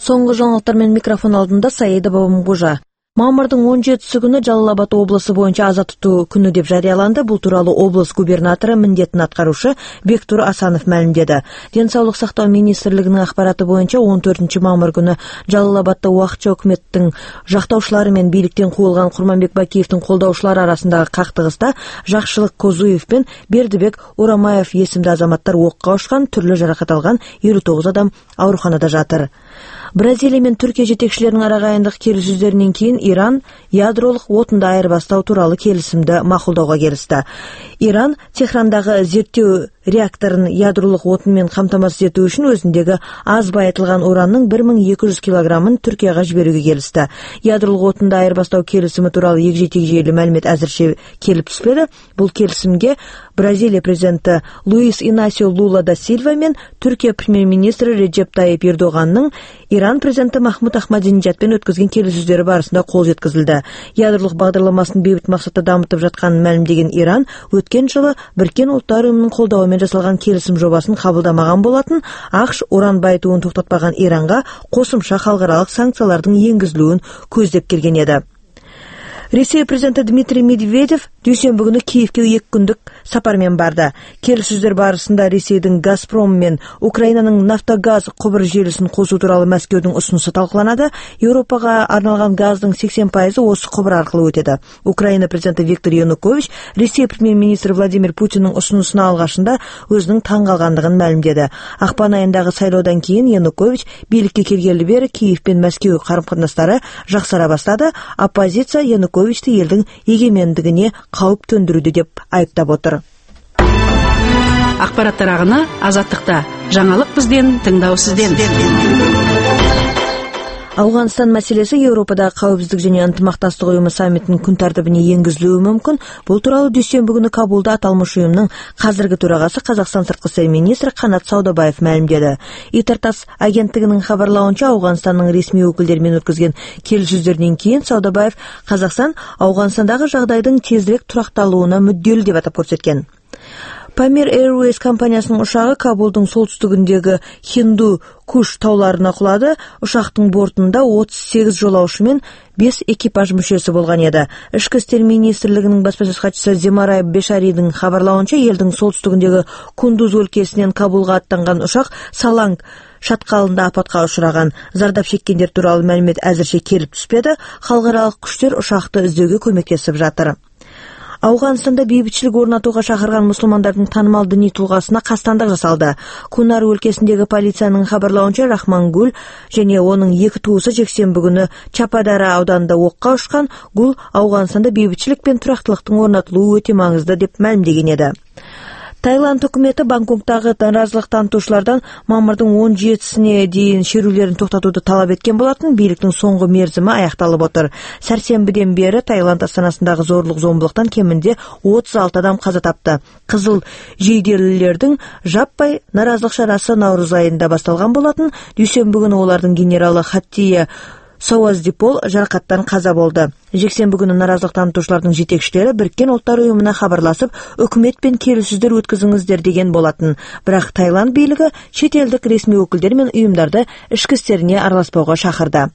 Соңғы жаңалықтар мен микрофон алдында Саида Бабамгужа. Мамырдың 17-сі күні Жалал Абад облысы бойынша аза тұту күні деп жарияланды. Бұл туралы облыс губернаторы міндетін атқарушы Бектур Асанов мәлімдеді. Денсаулық сақтау министрлігінің ақпараты бойынша 14 мамыр күні Жалал Абадта уақытша үкіметтің жақтаушылары мен биліктен қуылған Құрманбек Бакиевтің қолдаушылары арасындағы қақтығыста Жақшылық Козуев пен Бердібек Урамаев есімді азаматтар оққа ұшқан, түрлі жарақат алған 59 адам ауруханада жатыр. Бразилия мен Түркия жетекшілерінің арағайындық келіссөздерінен кейін Иран ядролық отынды айырбастау туралы келісімді мақұлдауға келісті. Иран Техрандағы зерттеу реакторын ядролық отынмен қамтамасыз ету үшін өзіндегі аз байытылған уранның 1200 килограммын Түркияға жіберуге келісті. Ядролық отынды айырбастау келісімі туралы егжей-тегжейлі мәлімет әзірше келіп түспеді. Бұл келісімге Бразилия президенті Луис Инасио Лула да Сильва мен Түркия премьер-министрі Реджеп Тайип Ердоғанның Иран президенті Махмуд Ахмадинежадпен өткізген келіссөздері барысында қол жеткізілді. Ядролық бағдарламасын бейбіт мақсатта дамытып жатқанын мәлімдеген Иран өткен жылы Біріккен Ұлттар ұйымының қолдауымен жасалған келісім жобасын қабылдамаған болатын. ақш уран байытуын тоқтатпаған Иранға қосымша халықаралық санкциялардың енгізілуін көздеп келген еді. Ресей президенті Дмитрий Медведев дүйсенбі күні Киевке 2 күндік сапармен барды. Келіссөздер барысында Ресейдің Газпром мен Украинаның нафтогаз құбыр желісін қосу туралы Мәскеудің ұсынысы талқыланады. Еуропаға арналған газдың 80% осы құбыр арқылы өтеді. Украина президенті Виктор Янукович Ресей премьер-министрі Владимир Путиннің ұсынысына алғашында өзінің таңғалғандығын мәлімдеді. Ақпан айындағы сайлаудан кейін Янукович билікке келгелі бері Киев пен Мәскеу қарым-қатынастары жақсара бастады. Оппозиция Януковичті елдің егемендігіне қауіп төндіруде деп айыптап отыр. Ақпараттар ағыны Азаттықта. Жаңалық бізден, тыңдау сізден. Ауғанстан мәселесі Еуропада қауіпсіздік және ынтымақтастық ұйымы саммитінің күн тәртібіне енгізілуі мүмкін. Бұл туралы дүйсенбі күні Кабулда аталмыш ұйымның қазіргі төрағасы Қазақстан сыртқы істер министрі Қанат Саудабаев мәлімдеді. Итартас агенттігінің хабарлауынша Ауғанстанның ресми өкілдерімен өткізген келіссөздерден кейін Саудабаев Қазақстан Ауғанстандағы жағдайдың тезірек тұрақталуына мүдделі деп атап көрсеткен. Памир Airways компаниясының ұшағы Кабулдың солтүстігіндегі Хинду Куш тауларына құлады. Ұшақтың бортында 38 жолаушы мен 5 экипаж мүшесі болған еді. Ішкі істер министрлігінің баспасөз хатшысы Земарай Бешаридің хабарлауынша елдің солтүстігіндегі Кундуз өлкесінен Кабулға аттанған ұшақ Саланг шатқалында апатқа ұшыраған. Зардап шеккендер туралы мәлімет әзірше келіп түспеді. Халықаралық күштер ұшақты іздеуге көмектесіп жатыр. Ауғанстанда бейбітшілік орнатуға шақырған мұсылмандардың танымал діни тұлғасына қастандық жасалды. Кунар өлкесіндегі полицияның хабарлауынша Рахман Гүл және оның 2 туысы жексенбі күні Чападара ауданында оққа ұшқан. Гүл Ауғанстанда бейбітшілік пен тұрақтылықтың орнатылуы өте маңызды деп мәлімдеген еді. Таиланд үкіметі Бангкоктағы наразылық танытушылардан мамырдың 17-сіне дейін шерулерін тоқтатуды талап еткен болатын. Биліктің соңғы мерзімі аяқталып отыр. Сәрсенбіден бері Таиланд астанасындағы зорлық-зомбылықтан кемінде 36 адам қаза тапты. Қызыл жейделілердің жаппай наразылық шарасы наурыз айында басталған болатын. Дүйсенбі күні олардың генералы Хаттия Сауаздипол жарақаттан қаза болды. Жексенбі күні наразылық танытушылардың жетекшілері Біріккен Ұлттар ұйымына хабарласып, үкіметпен келіссөздер өткізіңіздер деген болатын. Бірақ Таиланд билігі шетелдік ресми өкілдер мен ұйымдарды ішкі істеріне араласпауға шақырды.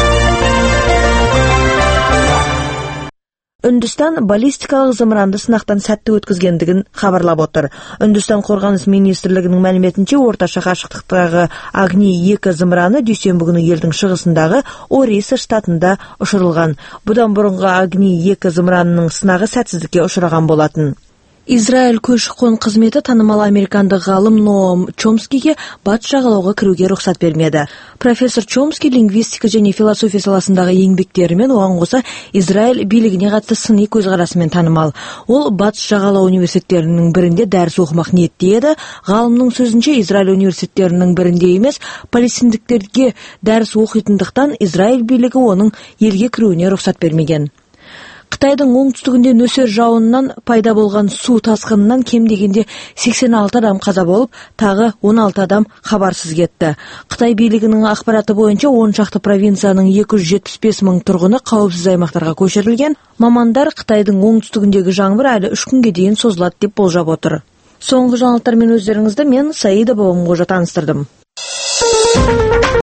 Үндістан баллистикалық зымыранды сынақтан сәтті өткізгендігін хабарлап отыр. Үндістан қорғаныс министрлігінің мәліметінше орташа қашықтықтағы Агни-2 зымыраны дүйсенбі күні елдің шығысындағы Ориса штатында ұшырылған. Бұдан бұрынғы Агни-2 зымыранының сынағы сәтсіздікке ұшыраған болатын. Израиль көші-қон қызметі танымал американдық ғалым Ноам Чомскиге батыс жағалауға кіруге рұқсат бермеді. Профессор Чомски лингвистика және философия саласындағы еңбектерімен оған қоса Израиль билігіне қатысты сыни көзқарасымен танымал. Ол батыс жағалау университеттерінің бірінде дәріс оқымақ ниетте еді. Ғалымның сөзінше Израиль университеттерінің бірінде емес, палестиндіктерге дәріс оқитындықтан Израиль билігі оның елге кіруіне рұқсат бермеген. Қытайдың оңтүстігінде нөсер жауыннан пайда болған су тасқынынан кем дегенде 86 адам қаза болып, тағы 16 адам хабарсыз кетті. Қытай билігінің ақпараты бойынша 10 шақты провинцияның 275 мың тұрғыны қауіпсіз аймақтарға көшірілген. Мамандар Қытайдың оңтүстігіндегі жаңбыр әлі 3 күнге дейін созылады деп болжап отыр. Соңғы жаңалықтармен өздеріңізді мен Саида Бабамгужа таныстырдым.